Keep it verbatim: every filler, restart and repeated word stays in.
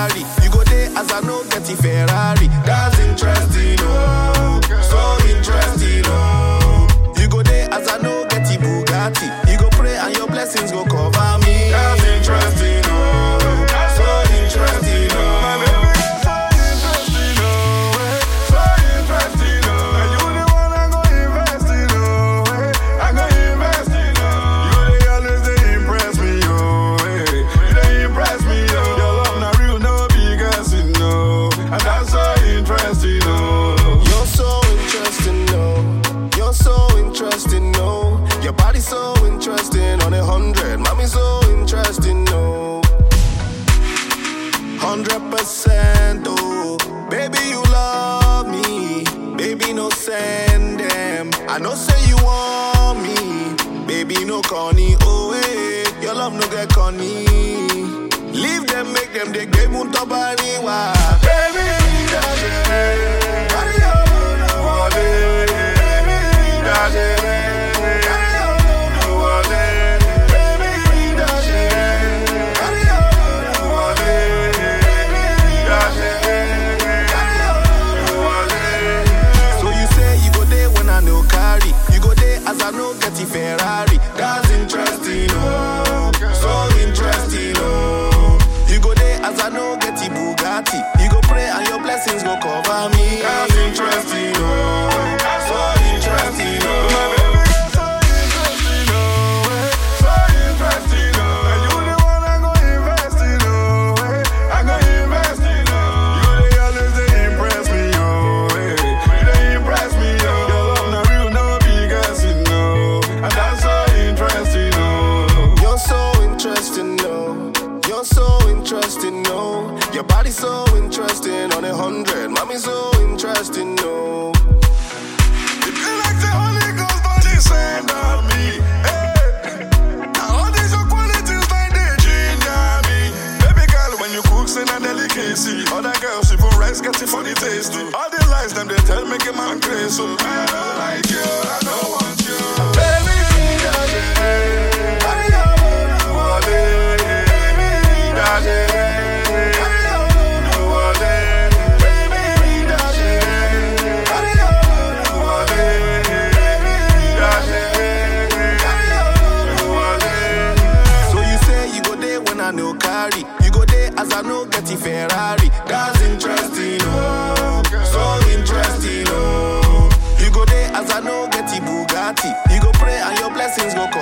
carry. You go there as I know get the Ferrari. That's interesting, oh, so interesting, oh. You go there as I know get the Bugatti. You go pray and your blessings go cover me. That's interesting, oh, so interesting, oh. My baby, so interesting, oh, so interesting, oh. And you the one I go invest in, oh, I go invest in, oh. You they always they impress me, oh, you they impress me, oh. Your love not real, no because you know, and that's so interesting, oh. You're so interesting, oh. You're so interesting, no. Your body's so interesting on a hundred. Mommy so interesting, no. Hundred percent, oh. Baby, you love me. Baby, no send them. I know say you want me. Baby, no corny, oh hey. Your love no get corny. Leave them, make them they get munto bani wa. Baby, that's it. As I know get the Ferrari, that's interesting, oh, so interesting, oh. You go there as I know get the Bugatti. You go pray and your blessings go cover me. That's interesting, oh, so interesting, oh. My baby, so interesting, oh, so interesting, oh. And you the one I go invest in, oh, I go invest in, oh. You they always they impress me, oh, you they impress me, oh. Your love not real, no because you know, and that's so interesting, oh. You're so interesting, no. You're so interesting, no. Your body's so interesting on a hundred. Mommy so interesting, no. It feel like the Holy Ghost body send on me. Hey. Now all these your qualities like they ginger me. Baby girl, when you cook, send a delicacy. Other girls, even rice get it for the taste. All the lies them they tell make a man crazy. So I don't like you, I don't want you. Baby, that's it. You go there as I know get the Ferrari. That's interesting, oh, so interesting, oh. You go there as I know get the Bugatti. You go pray and your blessings go